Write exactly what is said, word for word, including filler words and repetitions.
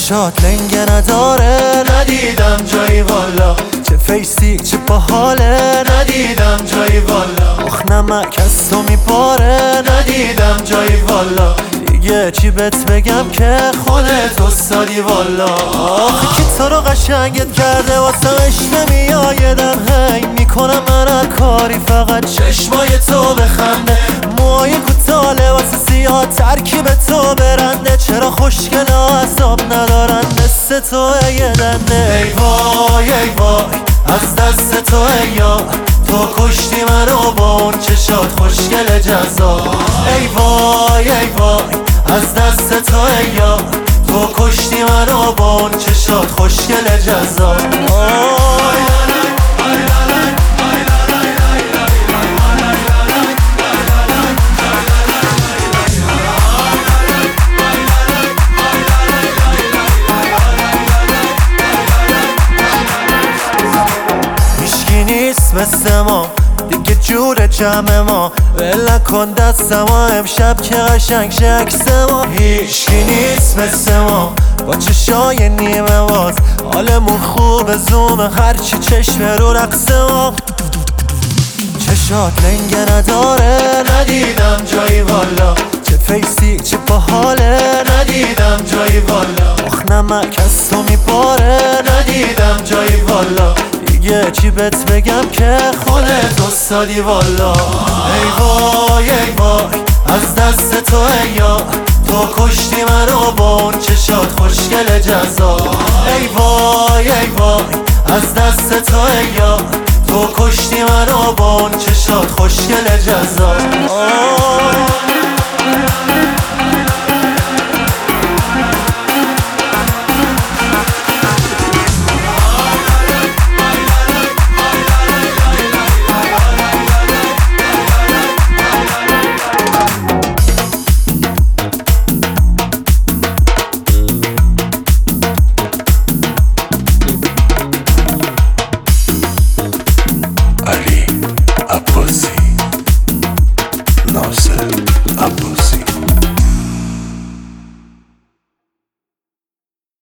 چشات لنگه نداره، ندیدم جایی والا. چه فیسی چه باحاله، ندیدم جایی والا. آخ نمک از تو میپاره، ندیدم جایی والا. دیگه چی بهت بگم که خودت استادی والا. آخه کی تو رو قشنگت کرده واسه اش نمیایدم، هی میکنم من هر کاری فقط چشمای تو بخنده. موهای کوتاه واسه سیاه ترکیب تو برنده، چرا خوشگل عذاب ندارن مثل تو یه دنده. ای وای ای وای از دست تو یا تو کشتی منو با اون چشات خوشگل جذاب. ای وای ای وای از دست تو یا تو کشتی منو با اون چشات خوشگل جذاب. مثل ما دیگه جور جمع ما، ول نکن دستم امشب که قشنگ شکس ما. هیچکی نیست مثل ما با چشای نیمه باز، حالمون خوب زوم هرچی چشم رو رقص ما. چشات لنگه نداره، ندیدم جایی والا. چه فیسی چه باحاله، ندیدم جایی والا. آخ نمک از تو میپاره، ندیدم جایی والا. دیگه چی بهت بگم که خودت استادی والا. ای وای ای وای از دست تو یا تو کشتی منو با اون چشات خوشگل جذاب. ای وای ای وای از دست تو یا تو کشتی منو با اون چشات خوشگل جذاب.